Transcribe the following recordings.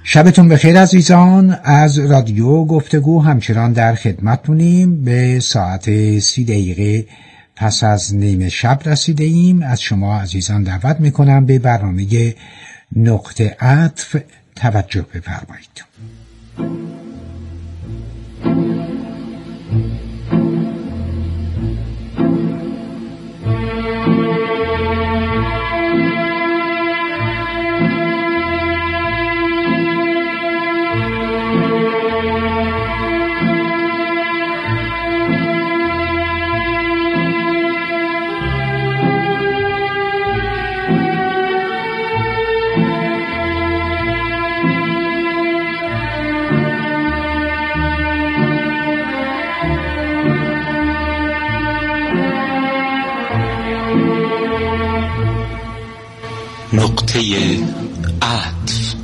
شبتون بخیر عزیزان. از رادیو گفتگو همچنان در خدمتتونیم. به ساعت 30 دقیقه پس از نیمه شب رسیده ایم. از شما عزیزان دعوت میکنم به برنامه نقطه عطف توجه بفرمایید. نقطه عطف.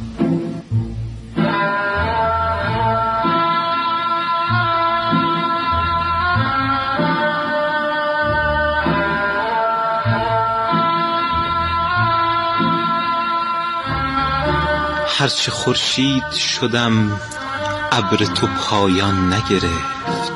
هرچه خورشید شدم ابر تو پایان نگرفت،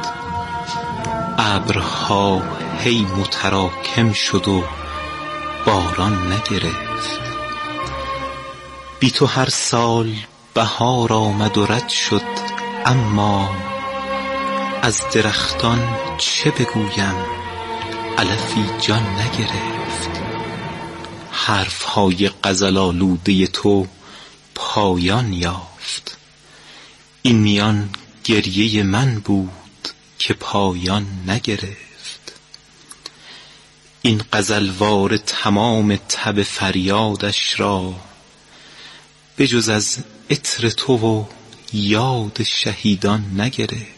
ابرها هی متراکم شد و باران نگرفت. بی تو هر سال بهار آمد و رد شد، اما از درختان چه بگویم علفی جان نگرفت. حرفهای غزل آلوده تو پایان یافت، این میان گریه من بود که پایان نگرفت. این غزلوار تمام تب فریادش را بجز از عطر تو و یاد شهیدان نگرفت.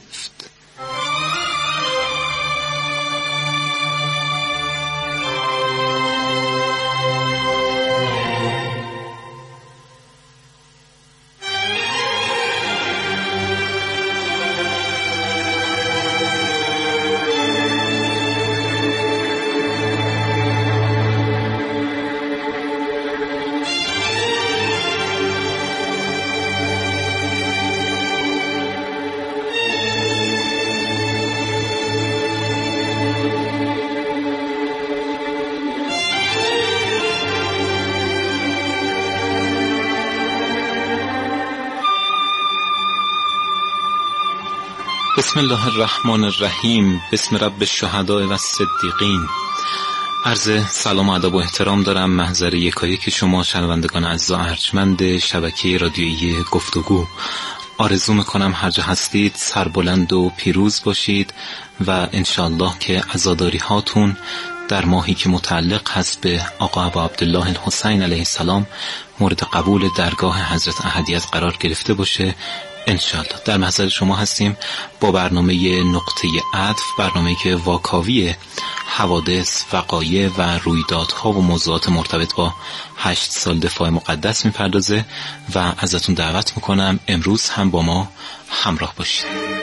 بسم الله الرحمن الرحیم. بسم رب الشهداء و الصدیقین. عرض سلام و ادب و احترام دارم محضر یکایک شما شنوندگان عزیز و ارجمند شبکه رادیویی گفتگو. آرزو میکنم هر جا هستید سربلند و پیروز باشید و انشاءالله که عزاداری هاتون در ماهی که متعلق هست به آقا ابا عبدالله الحسین علیه السلام مورد قبول درگاه حضرت احدیت قرار گرفته باشه انشاءالله. در محضر شما هستیم با برنامه نقطه عطف، برنامه‌ای که واکاوی حوادث، وقایع و رویدادها و موضوعات مرتبط با 8 سال دفاع مقدس میپردازه و ازتون دعوت میکنم امروز هم با ما همراه باشید.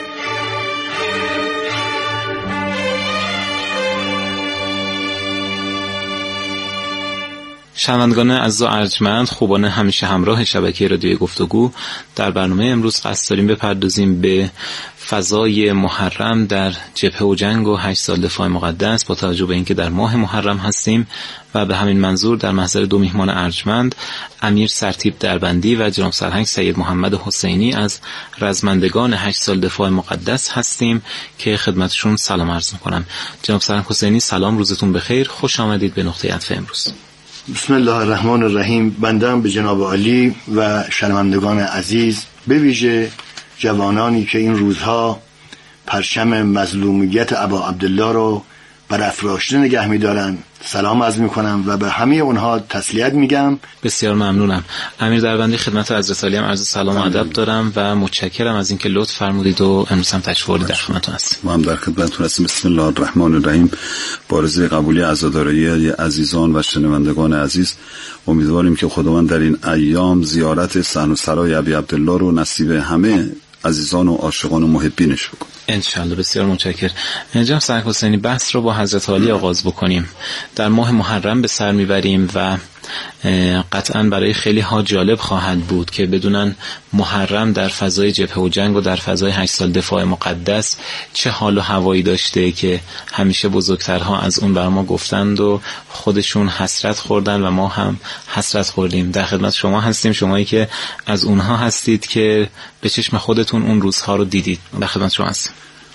شنوندگان عزیز و ارجمند، خوبان همیشه همراه شبکه رادیوی گفتگو، در برنامه امروز قصد داریم بپردازیم به فضای محرم در جبهه و جنگ و 8 سال دفاع مقدس با توجه به اینکه در ماه محرم هستیم و به همین منظور در محضر 2 میهمان ارجمند، امیر سرتیپ دربندی و جناب سرهنگ سید محمد حسینی از رزمندگان 8 سال دفاع مقدس هستیم که خدمتشون سلام عرض می‌کنم. جناب سرهنگ حسینی سلام، روزتون بخیر، خوش آمدید به نقطه عطف امروز. بسم الله الرحمن الرحیم. بندم به جناب عالی و شنوندگان عزیز، به ویژه جوانانی که این روزها پرچم مظلومیت ابا عبدالله رو برافراشته نگه می‌دارن سلام عرض می‌کنم و به همه اونها تسلیت میگم. بسیار ممنونم. امیر دربندی خدمت حضرت عالی هم عرض سلام و ادب دارم و متشکرم از اینکه لطف فرمودید و امروز هم تشریف آوردید در خدمتتون هستیم. ما هم در خدمتتون هستیم. بسم الله الرحمن الرحیم. با آرزوی قبولی عزاداری عزیزان و شنوندگان عزیز، امیدواریم که خداوند در این ایام زیارت صحن و سرای ابی عبدالله رو نصیب همه عزیزان و عاشقان و محبینش بکن انشالله. بسیار متشکرم. جناب سرهنگ حسینی، بحث رو با حضرت عالی آغاز بکنیم. در ماه محرم به سر میبریم و قطعا برای خیلی ها جالب خواهد بود که بدونن محرم در فضای جبهه و جنگ و در فضای 8 سال دفاع مقدس چه حال و هوایی داشته که همیشه بزرگترها از اون بر ما گفتند و خودشون حسرت خوردن و ما هم حسرت خوردیم. در خدمت شما هستیم، شمایی که از اونها هستید که به چشم خودتون اون روزها رو دیدید. در خدمت شما هستیم.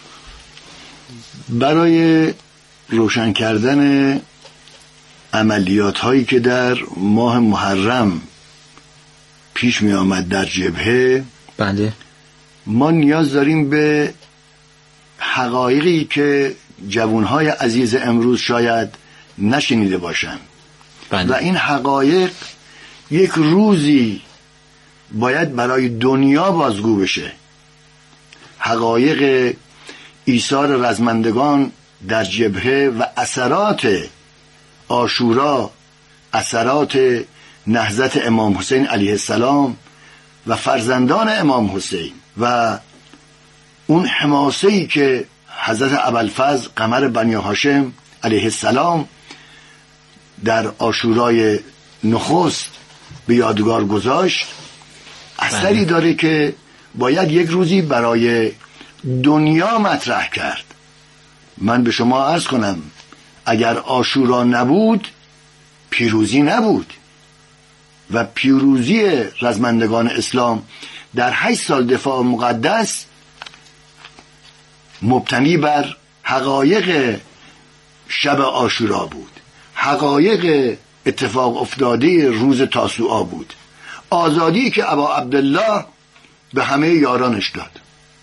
برای روشن کردن عملیات هایی که در ماه محرم پیش می آمد در جبهه، بله، ما نیاز داریم به حقایقی که جوانهای عزیز امروز شاید نشنیده باشند. بله. و این حقایق یک روزی باید برای دنیا بازگو بشه. حقایق ایثار رزمندگان در جبهه و اثرات عاشورا، اثرات نهضت امام حسین علیه السلام و فرزندان امام حسین و اون حماسه‌ای که حضرت ابوالفضل قمر بنی هاشم علیه السلام در عاشورای نخست به یادگار گذاشت، اثری داره که باید یک روزی برای دنیا مطرح کرد. من به شما عرض کنم اگر عاشورا نبود پیروزی نبود و پیروزی رزمندگان اسلام در 8 سال دفاع مقدس مبتنی بر حقایق شب عاشورا بود، حقایق اتفاق افتاده روز تاسوعا بود، آزادی که ابا عبدالله به همه یارانش داد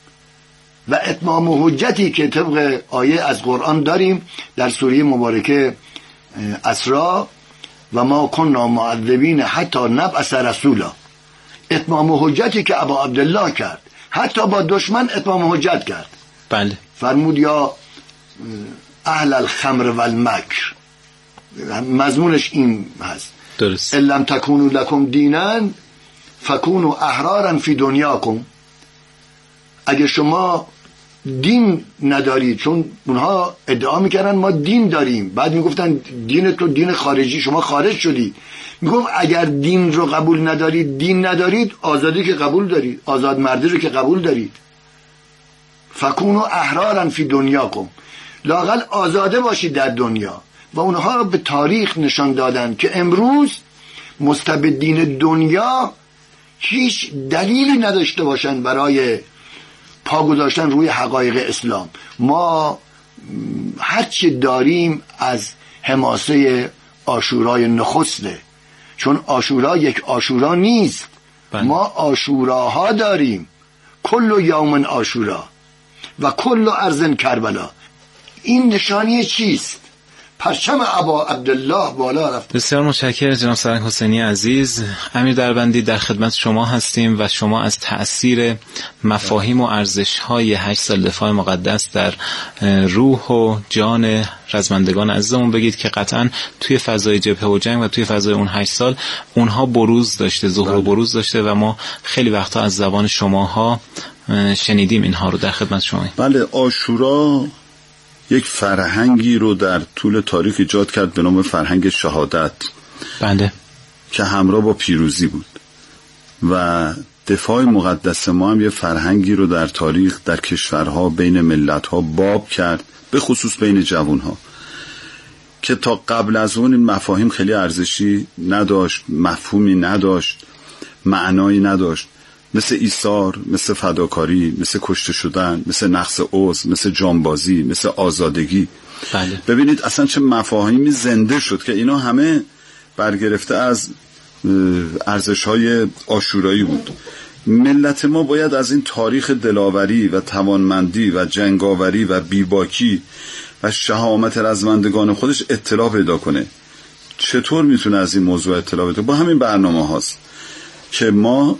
و اتمام حجتی که طبق آیه از قرآن داریم در سوره مبارکه اسراء و ما کنا معذبین حتی نبعث رسولا. اتمام حجتی که ابا عبدالله کرد، حتی با دشمن اتمام حجت کرد. بله. فرمود یا اهل الخمر والمکر، مضمونش این هست. درست. لم تکونوا لکم دینا فکونوا احرارا فی دنیاکم. اگه شما دین ندارید، چون اونها ادعا میکردن ما دین داریم، بعد میگفتن دین تو دین خارجی، شما خارج شدی. میگم اگر دین رو قبول ندارید، دین ندارید، آزادی که قبول دارید، آزاد مردی رو که قبول دارید. فکونوا احرارا فی دنیاکم، لااقل آزاده باشید در دنیا. و اونها به تاریخ نشان دادن که امروز مستبدین دنیا هیچ دلیلی نداشته باشن برای پا گذاشتن روی حقایق اسلام. ما هرچی داریم از حماسه عاشورای نخسته، چون عاشورا یک عاشورا نیست. ما عاشوراها داریم، کل یوم عاشورا و کل ارض کربلا. این نشانی چیست؟ پرچم ابا عبدالله بالا رفت. بسیار متشکرم جناب سرهنگ حسینی عزیز. امیر دربندی در خدمت شما هستیم و شما از تأثیر مفاهیم و ارزش‌های 8 سال دفاع مقدس در روح و جان رزمندگان عزیزمون بگید که قطعاً توی فضای جبهه و جنگ و توی فضای اون 8 سال اونها بروز داشته، ظهور و بروز داشته و ما خیلی وقتا از زبان شماها شنیدیم اینها رو. در خدمت شما. بله، عاشورا یک فرهنگی رو در طول تاریخ ایجاد کرد به نام فرهنگ شهادت. بله. که همراه با پیروزی بود و دفاع مقدس ما هم یه فرهنگی رو در تاریخ در کشورها بین ملتها باب کرد، به خصوص بین جوانها، که تا قبل از اون این مفاهیم خیلی ارزشی نداشت، مفهومی نداشت، معنایی نداشت، مثل ایثار، مثل فداکاری، مثل کشته شدن، مثل نقص عضو، مثل جانبازی، مثل آزادگی. بله. ببینید اصلا چه مفاهیمی زنده شد که اینا همه برگرفته از ارزش‌های عاشورایی بود. ملت ما باید از این تاریخ دلاوری و توانمندی و جنگاوری و بیباکی و شهامت رزمندگان خودش اطلاع پیدا کنه. چطور میتونه از این موضوع اطلاع پیدا؟ با همین برنامه هاست که ما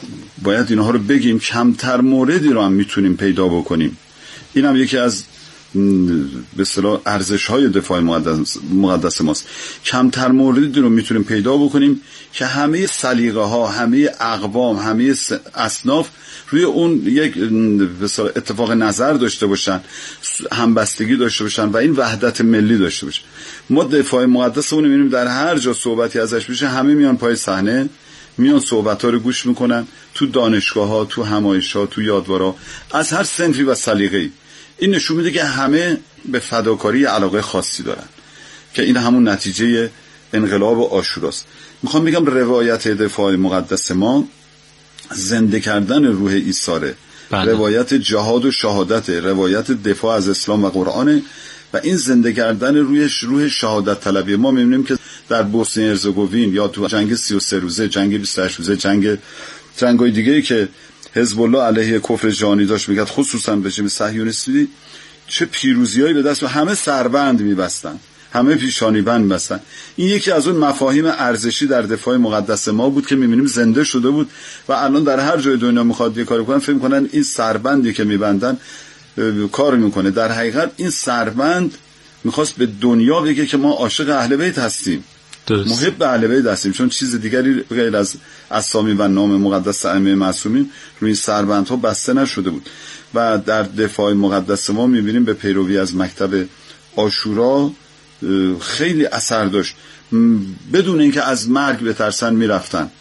باید اینها رو بگیم. کمتر موردی رو هم میتونیم پیدا بکنیم. این هم یکی از به اصطلاح ارزش‌های دفاع مقدس ماست. کمتر موردی رو میتونیم پیدا بکنیم که همه سلیقه‌ها، همه اقوام، همه اصناف روی اون یک به اصطلاح اتفاق نظر داشته باشن، همبستگی داشته باشن و این وحدت ملی داشته باشن. ما دفاع مقدسمون رو می‌بینیم در هر جا صحبتی ازش میشه همه میان پای صحنه، میان صحبت‌ها رو گوش میکنن، تو دانشگاه‌ها، تو همایش‌ها، تو یادوارا، از هر صنفی و سلیقه‌ای. این نشون میده که همه به فداکاری علاقه خاصی دارن که این همون نتیجه انقلاب عاشوراست. میخوام بگم روایت دفاع مقدس ما زنده کردن روح عیسی، روایت جهاد و شهادت، روایت دفاع از اسلام و قرآن و این زنده کردن روح شهادت طلبی. ما میبینیم که در بوسنی هرزگوین یا تو جنگ 33 روزه، جنگ 28 روزه، جنگ‌های دیگه‌ای که حزب الله علیه کفر جهانی داشت میگه، خصوصا رژیم صهیونیستی، چه پیروزیایی به دست و همه سربند میبستن، همه پیشانی بند میبستن. این یکی از اون مفاهیم ارزشی در دفاع مقدس ما بود که میبینیم زنده شده بود و الان در هر جای دنیا میخواد یه کاری کنن فکر میکنن این سربندی که میبندن کار میکنه. در حقیقت این سربند میخواست به دنیا بگه که ما عاشق اهل بیت هستیم، محب اهل بیت هستیم، چون چیز دیگری غیر از اسامی و نام مقدس ائمه معصومین روی سربندها بسته نشده بود. و در دفاع مقدس ما میبینیم به پیروی از مکتب عاشورا خیلی اثر داشت. بدون اینکه از مرگ بترسن میرفتن.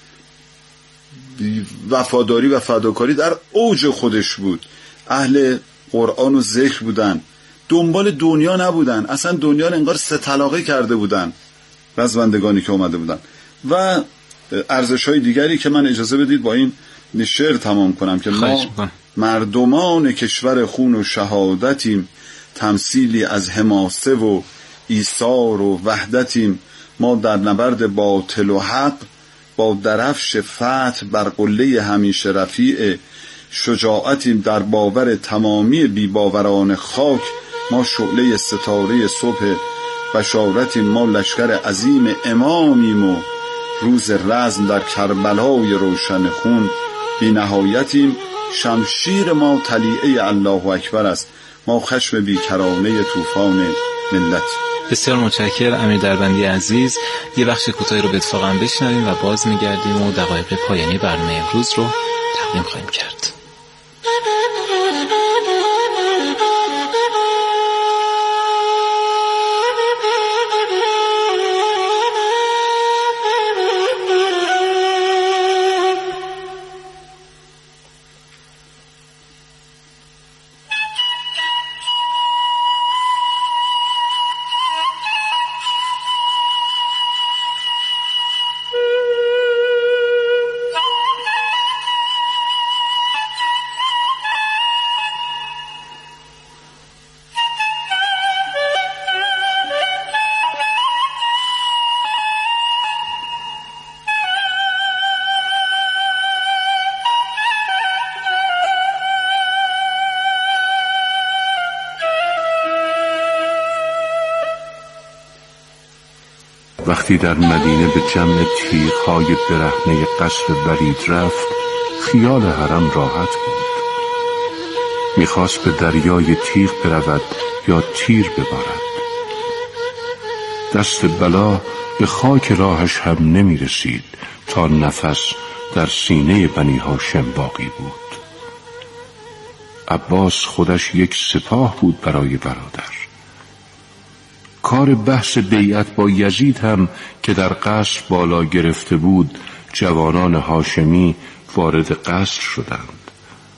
وفاداری و فداکاری در اوج خودش بود. اهل قرآن و ذکر بودن، دنبال دنیا نبودن، اصلا دنیا رو انگار سه طلاقه کرده بودن رزمندگانی که اومده بودن. و ارزش‌های دیگری که من اجازه بدید با این شعر تمام کنم که ما مردمان کشور خون و شهادتیم، تمثیلی از حماسه و ایثار و وحدتیم، ما در نبرد باطل و حق با درفش فتح بر قله همیشه رفیع شجاعتیم، در باور تمامی بیباوران خاک ما شعله ستاره صبح بشارتیم، ما لشکر عظیم امامیم و روز رزم در کربلای روشن خون بی نهایتیم، شمشیر ما طلیعه الله اکبر است، ما خشم بیکرانه طوفان ملت. بسیار متشکرم امیر دربندی عزیز. یه بخش کوتاهی رو به اتفاقا بشنویم و باز میگردیم و دقایق پایانی برنامه امروز رو تقدیم خواهیم کرد. وقتی در مدینه به جمع تیغ‌های برهنه قصر ولید رفت، خیال حرم راحت بود. میخواست به دریای تیغ برود یا تیر ببارد. دست بلا به خاک راهش هم نمیرسید تا نفس در سینه بنی هاشم باقی بود. عباس خودش یک سپاه بود برای برادر. کار بحث بیعت با یزید هم که در قصر بالا گرفته بود، جوانان هاشمی وارد قصر شدند.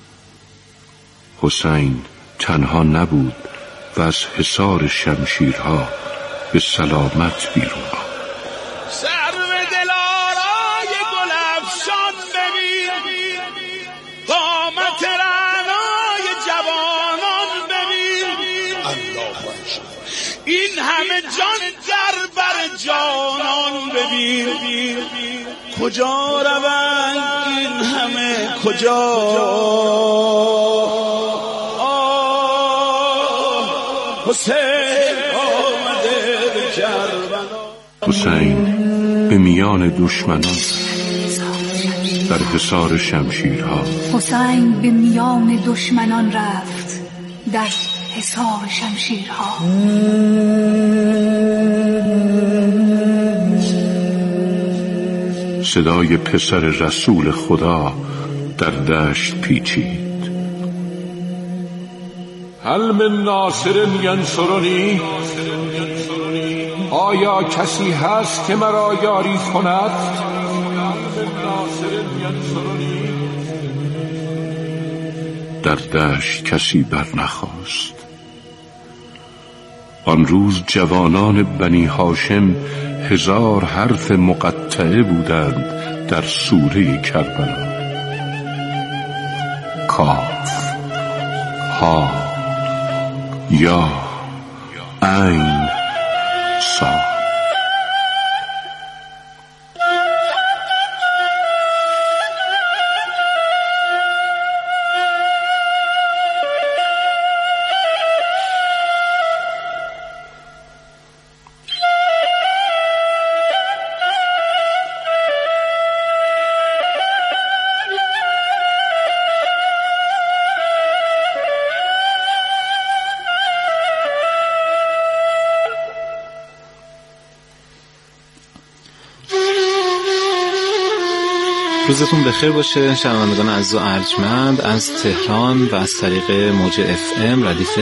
حسین تنها نبود و از حصار شمشیرها به سلامت بیرون آمد. سرو دلارای گلفشان ببین، قامت رعنای جوانان ببین، این همه جان در بر جانان ببین، کجا روند این همه کجا؟ حسین آمده به کربلا. حسین به میان دشمنان در حصار شمشیرها، حسین به میان دشمنان رفت، در حساب شمشیرها. صدای پسر رسول خدا در دشت پیچید. هل من ناصر ینصرنی؟ آیا کسی هست که مرا یاری کند؟ در دشت کسی برنخاست. آن روز جوانان بنی هاشم 1000 حرف مقطعه بودند در سوره کربلا. کاف، ها، یا، عین، صاد. روزتون بخیر باشه شنوندگان عزیز و ارجمند. از تهران و از طریق موج FM ردیف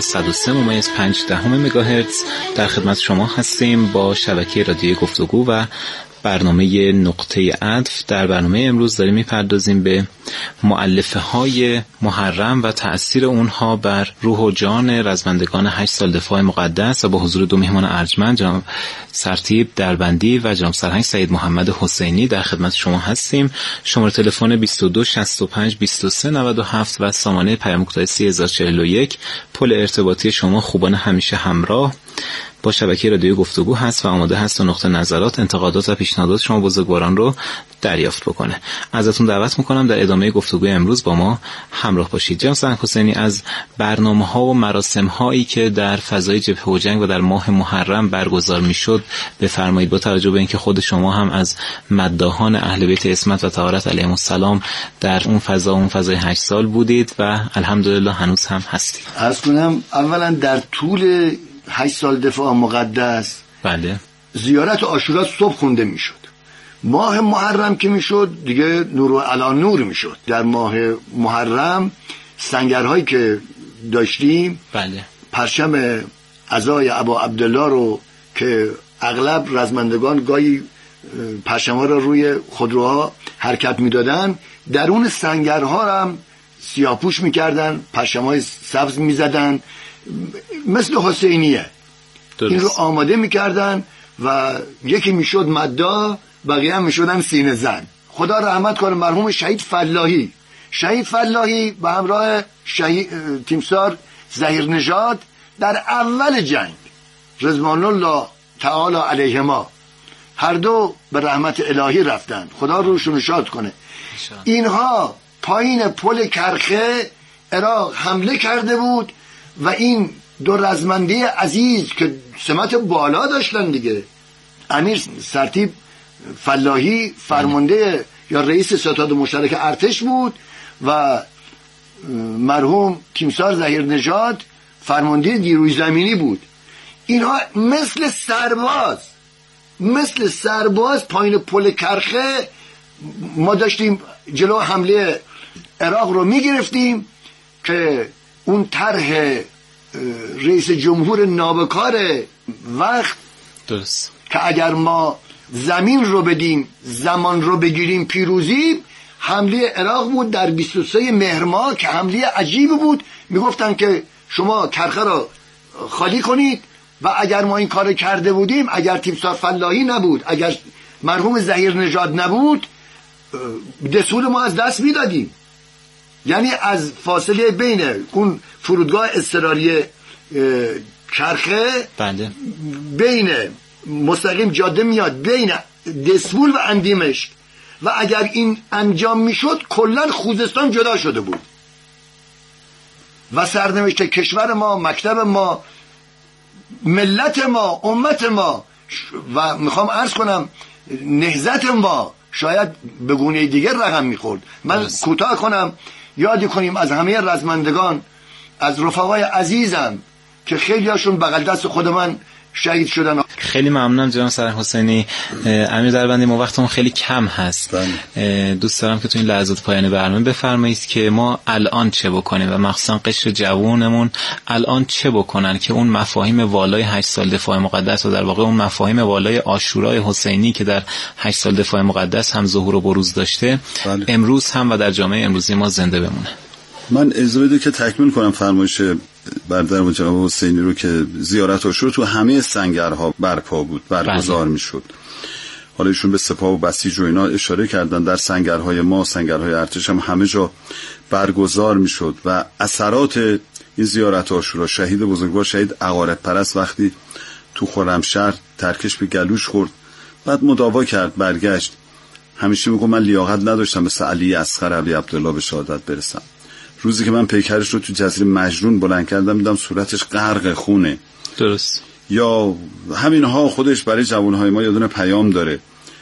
103.5 مگاهرتز در خدمت شما هستیم با شبکه رادیوی گفتگو و برنامه نقطه عطف. در برنامه امروز داریم میپردازیم به مؤلفه های محرم و تأثیر اونها بر روح و جان رزمندگان 8 سال دفاع مقدس و با حضور 2 مهمان ارجمند جناب سرتیپ دربندی و جناب سرهنگ سید محمد حسینی در خدمت شما هستیم. شماره تلفن 22 65 23 97 و سامانه پیام کوتاه 3041 پل ارتباطی شما خوبان همیشه همراه با شبکه رادیوی گفتگو هست و آماده هست و نقطه نظرات، انتقادات و پیشنهادات شما بزرگواران رو دریافت بکنه. ازتون دعوت میکنم در ادامه گفتگوی امروز با ما همراه باشید. جناب سرهنگ حسینی، از برنامه‌ها و مراسم‌هایی که در فضای جبهه و جنگ و در ماه محرم برگزار میشد بفرمایید، با توجه به اینکه خود شما هم از مداحان اهل بیت عصمت و طهارت علیهم السلام در اون فضای 8 سال بودید و الحمدلله هنوز هم هستید. عرض کنم اولا در طول 8 سال دفاع مقدس بله زیارت عاشورا صبح خونده میشد. ماه محرم که میشد دیگه نور علی نور میشد. در ماه محرم سنگرهایی که داشتیم بله پرچم عزای ابا عبدالله رو که اغلب رزمندگان گاهی پرچم‌ها رو روی خودروها حرکت میدادن، درون سنگرها هم سیاه‌پوش میکردن، پرچم‌های سبز میزدن مثل حسینیه. درست. این رو آماده میکردن و یکی میشد مداح، بقیه هم میشدن سینه زن. خدا رحمت کنه مرحوم شهید فلاحی به همراه تیمسار ظهیرنژاد در اول جنگ رضوان الله تعالی علیهما هر دو به رحمت الهی رفتن، خدا روشون شاد کنه. اینها پایین پل کرخه عراق حمله کرده بود و این 2 رزمنده عزیز که سمت بالا داشتن دیگه، امیر سرتیپ فلاحی فرمانده یا رئیس ستاد مشترک ارتش بود و مرحوم تیمسار ظهیرنژاد فرمانده نیروی زمینی بود. اینها مثل سرباز پایین پل کرخه ما داشتیم جلو حمله عراق رو میگرفتیم که اون طرح رئیس جمهور نابکار وقت درست که اگر ما زمین رو بدیم زمان رو بگیریم پیروزی، حمله عراق بود در 23 مهر ماه که حمله عجیب بود. میگفتن که شما کرخه رو خالی کنید و اگر ما این کار کرده بودیم، اگر تیمسار فلاحی نبود، اگر مرحوم ظهیرنژاد نبود، دستور ما از دست میدادیم. یعنی از فاصله بین اون فرودگاه اضطراری کرخه بله بین مستقیم جاده میاد بین دسفول و اندیمشک و اگر این انجام میشد کلا خوزستان جدا شده بود و سرنوشت کشور ما، مکتب ما، ملت ما، امت ما و میخوام عرض کنم نهضت ما شاید به گونه دیگر رقم میخورد. من کوتاه کنم، یادی کنیم از همه رزمندگان، از رفقای عزیزم که خیلی هاشون بغل دست خود من شهید شدن. خیلی ممنونم جناب سرهنگ حسینی. امیر دربندی، ما وقتمون خیلی کم هست. دوست دارم که تو این لحظات پایان برنامه بفرمایید که ما الان چه بکنیم و مخصوصا قشر جوانمون الان چه بکنن که اون مفاهیم والای 8 سال دفاع مقدس و در واقع اون مفاهیم والای عاشورای حسینی که در 8 سال دفاع مقدس هم ظهور و بروز داشته امروز هم و در جامعه امروزی ما زنده بمونه. من اجازه بدید که تکمیل کنم فرمایش برادر جناب حسینی رو که زیارت عاشور تو همه سنگرها برپا بود، برگزار میشد. حالا ایشون به سپاه و بسیج و اینا اشاره کردن، در سنگرهای ما، سنگرهای ارتش هم همه جا برگزار میشد و اثرات این زیارت عاشورا، شهید بزرگوار شهید عقارب پرست وقتی تو خرمشهر ترکش به گلوش خورد، بعد مداوا کرد، برگشت، همیشه میگم من لیاقت نداشتم مثل علی اصغر علی عبدالله به شهادت برسم. روزی که من پیکرش رو تو جزیره مجنون بلند کردم دیدم صورتش غرق خونه. درست. یا همینها خودش برای جوانهای ما یه دونه پیام داره.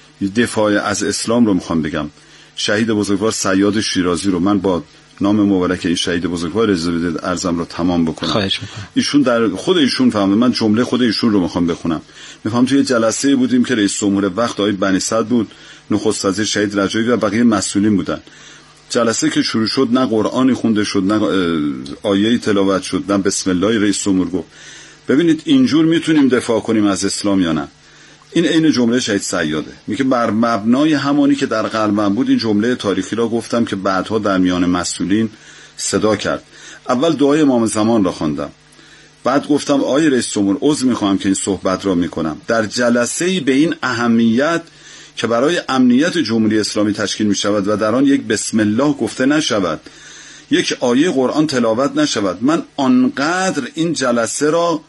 دفاع از اسلام رو میخوام بگم. شهید بزرگوار صیاد شیرازی رو من با نام مبارک این شهید بزرگوار اجازه بدید عرضم رو تمام بکنم. خواهش میکنم. ایشون در خود ایشون فهمه، من جمله خود ایشون رو میخوام بخونم. میخوام توی جلسه بودیم که رئیس جمهور وقت آقای بنی صدر بود، نخست وزیر شهید رجایی و بقیه مسئولین بودن. جلسه که شروع شد نه قرآنی خونده شد، نه آیه‌ای تلاوت شد، نه بسم الله رئیس جمهور گفت. ببینید اینجور میتونیم دفاع کنیم از اسلام یا نه؟ این عین جمله شهید صیاده. میگه بر مبنای همانی که در قلبم بود این جمله تاریخی را گفتم که بعدها در میان مسئولین صدا کرد. اول دعای امام زمان را خواندم، بعد گفتم آقای رئیس جمهور عذر میخوام که این صحبت را میکنم. در جلسه‌ای به این اهمیت که برای امنیت جمهوری اسلامی تشکیل می شود و در آن یک بسم الله گفته نشود، یک آیه قرآن تلاوت نشود، من آنقدر این جلسه را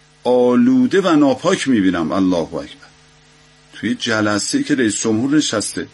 آلوده و ناپاک می بینم. الله اکبر. توی جلسه‌ای که رئیس جمهور نشسته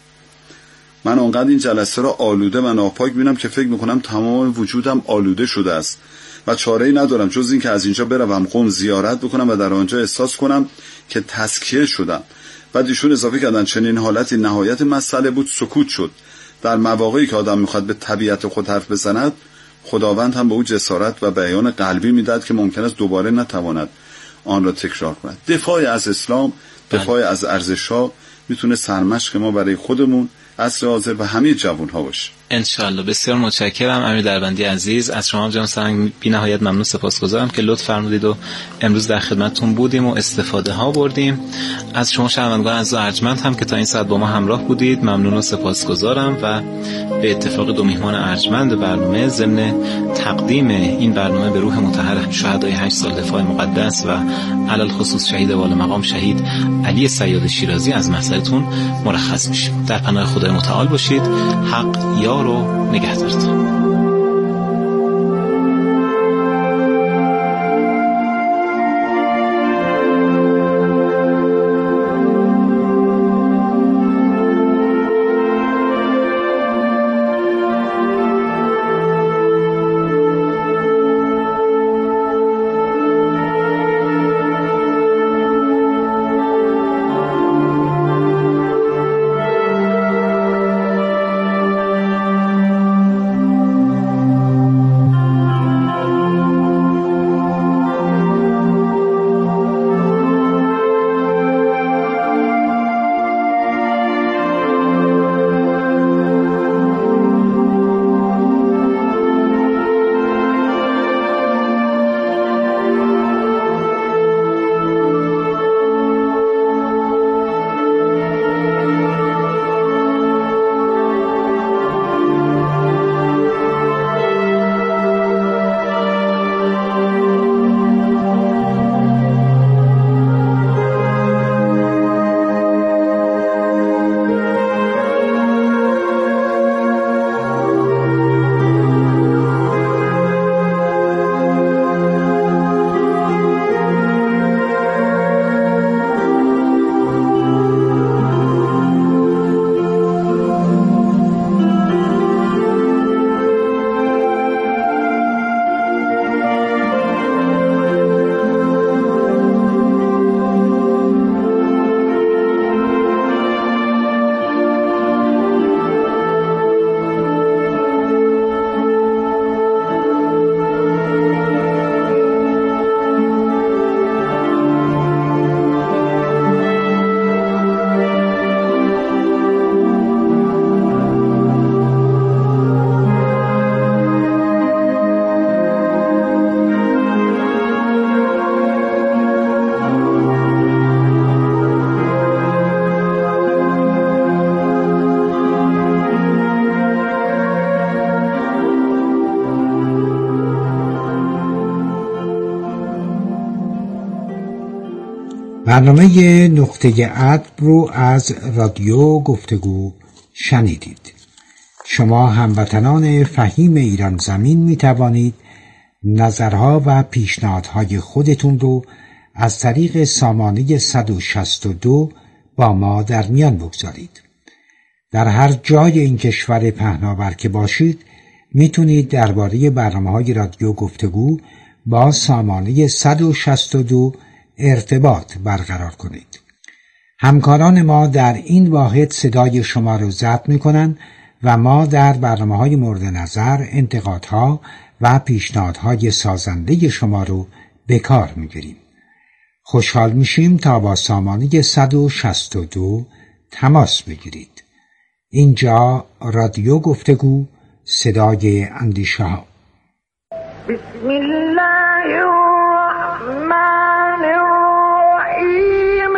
من آنقدر این جلسه را آلوده و ناپاک بینم که فکر می کنم تمام وجودم آلوده شده است و چاره‌ای ندارم جز این که از اینجا بروم قم زیارت بکنم و در آنجا احساس کنم که تزکیه شدم. بعد ایشون اضافه کردن چنین حالتی نهایت مسئله بود، سکوت شد. در مواقعی که آدم میخواد به طبیعت خود حرف بزند خداوند هم به او جسارت و بیان قلبی میداد که ممکن است دوباره نتواند آن را تکرار کند. دفاع از اسلام، دفاع از ارزش‌ها میتونه سرمشق ما برای خودمون، عصر حاضر و همه جوان‌ها باشه. انشالله. بسیار متشکرم امیر دربندی عزیز. از شما جناب سرهنگ بی نهایت ممنون، سپاسگزارم که لطف فرمودید و امروز در خدمتتون بودیم و استفاده ها بردیم. از شما شنوندگان عزیز و ارجمند هم که تا این ساعت با ما همراه بودید ممنون و سپاسگزارم و به اتفاق دو میهمان ارجمند برنامه ضمن تقدیم این برنامه به روح مطهر شهدای 8 سال دفاع مقدس و علل خصوص شهید والا مقام شهید علی صیاد شیرازی از محضرتون مرخص میشیم. در پناه خدای متعال باشید. حق یار و نگهدارتون. برنامه نقطه عطف رو از رادیو گفتگو شنیدید. شما هموطنان فهیم ایران زمین می توانید نظرها و پیشنهادهای خودتون رو از طریق سامانه 162 با ما در میان بگذارید. در هر جای این کشور پهناور که باشید میتونید درباره برنامه‌های رادیو گفتگو با سامانه 162 ارتباط برقرار کنید. همکاران ما در این واحد صدای شما رو ضبط میکنن و ما در برنامه‌های مورد نظر انتقادها و پیشنهادهای سازنده شما رو به کار میگیریم. خوشحال میشیم تا با سامانه 162 تماس بگیرید. اینجا رادیو گفتگو، صدای اندیشه ها. بسم الله الرحمن الرحیم.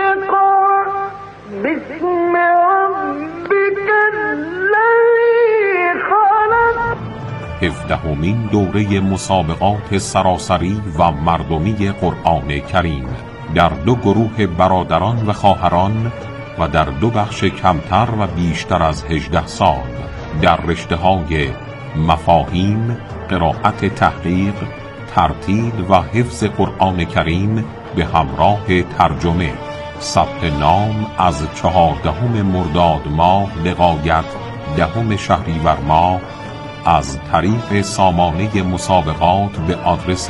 بسم ربک الذی خلق. 17مین دوره مسابقات سراسری و مردمی قرآن کریم در 2 گروه برادران و خواهران و در 2 بخش کمتر و بیشتر از 18 سال در رشته‌های مفاهیم، قرائت تحقیق، ترتیل و حفظ قرآن کریم به همراه ترجمه. ثبت نام از 14 مرداد ماه لغایت 10 شهریور ماه از طریق سامانه مسابقات به آدرس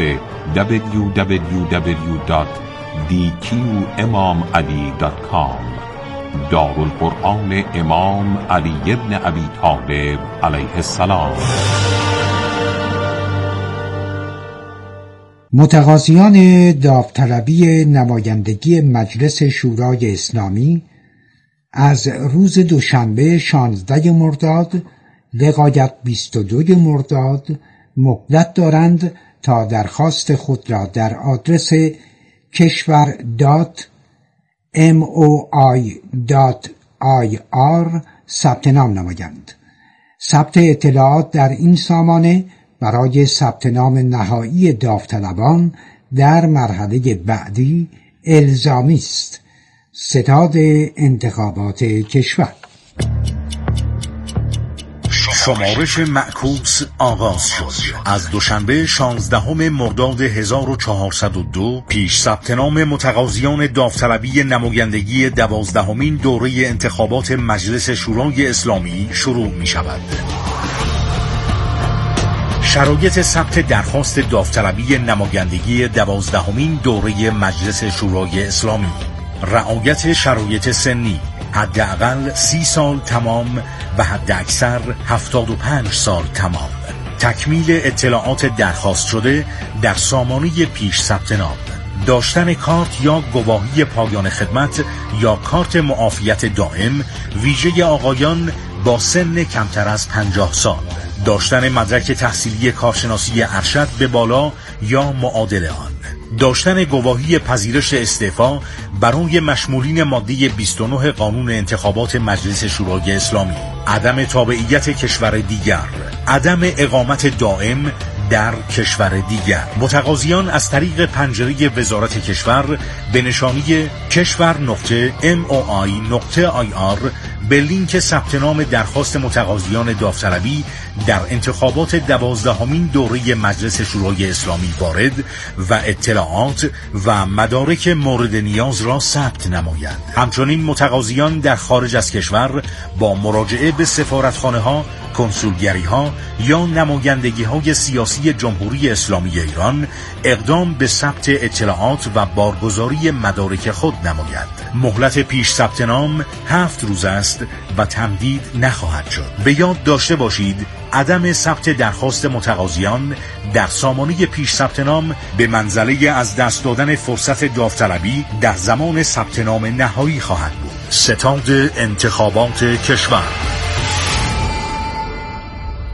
www.dqimamali.com. دارالقرآن امام علی بن ابی طالب علیه السلام. متقاضیان داوطلبی نمایندگی مجلس شورای اسلامی از روز دوشنبه 16 مرداد لغایت 22 مرداد مهلت دارند تا درخواست خود را در آدرس keshvar.moi.ir ثبت نام نمایند. ثبت اطلاعات در این سامانه برای ثبت نام نهایی داوطلبان در مرحله بعدی الزامی است. ستاد انتخابات کشور. شمارش معکوس آغاز شد. از دوشنبه 16 مرداد 1402 پیش ثبت نام متقاضیان داوطلبی نمایندگی 12مین دوره انتخابات مجلس شورای اسلامی شروع می شود. شرایط ثبت درخواست داوطلبی نمایندگی 12مین دوره مجلس شورای اسلامی: رعایت شرایط سنی، حداقل 30 سال تمام و حداکثر 75 سال تمام. تکمیل اطلاعات درخواست شده در سامانه پیش ثبت نام. داشتن کارت یا گواهی پایان خدمت یا کارت معافیت دائم ویژه آقایان با سن کمتر از 50 سال. داشتن مدرک تحصیلی کارشناسی ارشد به بالا یا معادل آن. داشتن گواهی پذیرش استعفا برای مشمولین ماده 29 قانون انتخابات مجلس شورای اسلامی. عدم تابعیت کشور دیگر. عدم اقامت دائم در کشور دیگر. متقاضیان از طریق پنجره وزارت کشور به نشانی keshvar.moi.ir به لینک ثبت نام درخواست متقاضیان داوطلبی در انتخابات 12مین دوره مجلس شورای اسلامی وارد و اطلاعات و مدارک مورد نیاز را ثبت نمایند. همچنین متقاضیان در خارج از کشور با مراجعه به سفارتخانه‌ها، کنسولگری‌ها یا نمایندگی‌های سیاسی جمهوری اسلامی ایران اقدام به ثبت اطلاعات و بارگذاری مدارک خود نمایند. مهلت پیش ثبت نام 7 روز است و تمدید نخواهد شد. به یاد داشته باشید عدم ثبت درخواست متقاضیان در سامانه پیش ثبت نام به منزله از دست دادن فرصت داوطلبی در زمان ثبت نام نهایی خواهد بود. ستاد انتخابات کشور.